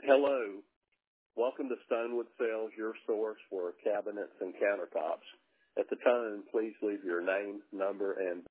Hello. Welcome to Stonewood Sales, your source for cabinets and countertops. At the tone, please leave your name, number, and